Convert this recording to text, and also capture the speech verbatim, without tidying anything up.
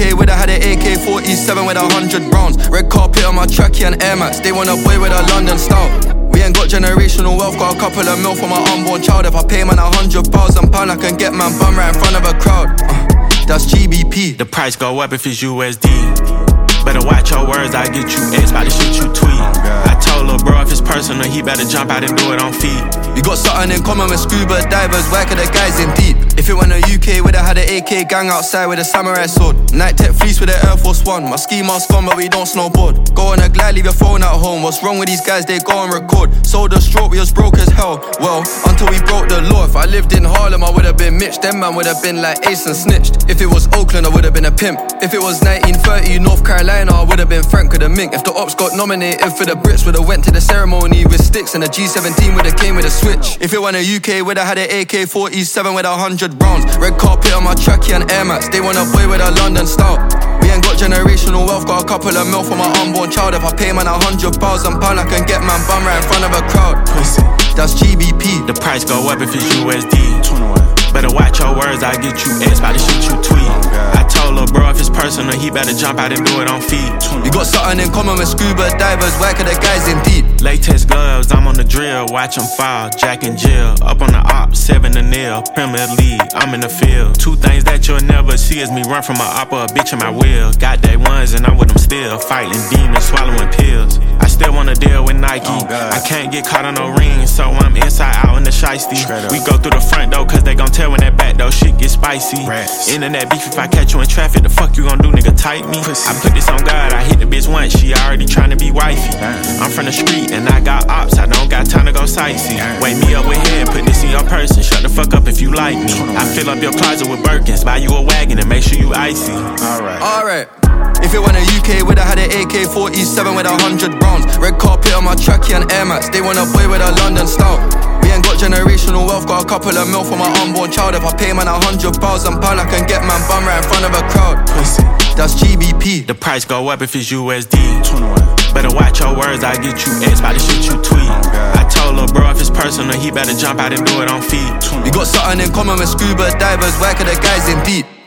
K, would've had an A K forty-seven with a hundred rounds. Red carpet on my trackie and Air Max. They want a boy with a London style. We ain't got generational wealth, got a couple of mil for my unborn child. If I pay man a hundred thousand pound, I can get man bum right in front of a crowd. uh, That's G B P. The price go up if it's U S D. Better watch your words, I get you X by the shit you tweet. I told lil' bro if it's personal, he better jump out and do it on feet. We got something in common with scuba divers, working the guys in deep. If it went to U K, would've had an A K gang outside with a samurai sword. Night tech fleece with an Air Force One. My ski mask gone, but we don't snowboard. Go on a glide, leave your phone at home. What's wrong with these guys? They go and record. Sold a stroke, we was broke as hell. Well, until we broke the law. If I lived in Harlem, I would've been Mitch. Them man would've been like Ace and snitched. If it was Oakland, I would've been a pimp. If it was nineteen thirty, North Carolina, I would've been Frank with a mink. If the ops got nominated for the Brits, would've went to the ceremony with sticks. And the G seventeen would've came with a switch. If it went to U K, would've had an A K forty-seven with a hundred rounds. Red carpet on my trackie and Air Max. They want a boy with a London style. We ain't got generational wealth, got a couple of mil for my unborn child. If I pay man a hundred thousand pound, I can get man bum right in front of a crowd. Pussy. That's G B P. The price go up if it's U S D. Better watch your words, I get you X by the shit you tweet. I told lil' bro if it's personal, he better jump out and do it on feet. We got something in common with scuba divers, working the guys in deep. Latex gloves, I'm on the drill, watch them fall. Jack and Jill, up on the op, seven to nil. Premier League, I'm in the field. Two things that you'll never see is me run from a op or a bitch in my wheel. Got day ones and I'm with them still, fighting demons, swallowing pills. I still wanna deal with Nike. Oh, I can't get caught on no ring, so I'm inside out in the shiesty. We go through the front door, cause they gon' tell when that back door shit get spicy. Rats. Internet beef, if I catch you in traffic, the fuck you gon' do, nigga, tight me? Pussy. I put this on God, I hit the bitch once, she already tryna be wifey. Damn. I'm from the street and I got ops, I don't got time to go sightsee. Damn. Wake me up with head, put this in your purse and shut the fuck up if you like me. I fill up your closet with Birkins, buy you a wagon and make sure you icy. Alright. Alright. If it went to U K, would've had an A K forty-seven with a hundred rounds. Red carpet on my trackie and Air Max. They want a boy with a London style. We ain't got generational wealth, got a couple of mil for my unborn child. If I pay man a hundred thousand pound, I can get man bum right in front of a crowd. Pussy. That's G B P. The price go up if it's U S D. Better watch your words, I get you X by the shit you tweet. I told lil' bro if it's personal, he better jump out and do it on feet. We got something in common with scuba divers, working the guys in deep.